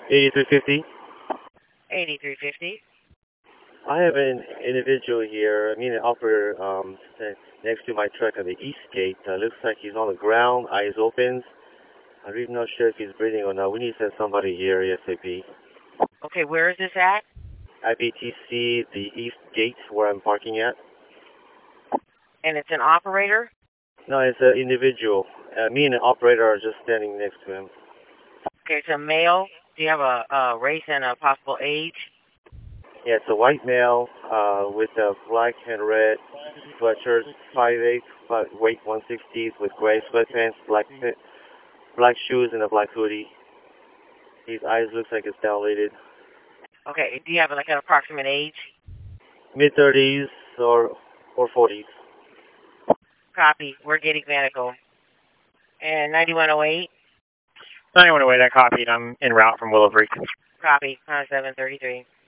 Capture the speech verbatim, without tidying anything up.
eighty-three fifty. eighty-three fifty. I have an individual here, I mean an operator, um, next to my truck at the east gate. Uh, looks like he's on the ground, eyes open. I'm really not sure if he's breathing or not. We need to send somebody here ASAP. Okay, where is this at? I B T C, the east gate where I'm parking at. And it's an operator? No, it's an individual. Uh, me and the operator are just standing next to him. Okay, it's a male. Do you have a, a race and a possible age? Yeah, it's a white male uh, with a black and red sweatshirt, five eight, but weight one sixty, with gray sweatpants, black black shoes, and a black hoodie. His eyes looks like it's dilated. Okay, do you have like an approximate age? mid thirties or or forties. Copy. We're getting medical. And ninety-one oh eight? ninety-one oh eight, I copied. I'm en route from Willow Creek. Copy. seven thirty-three.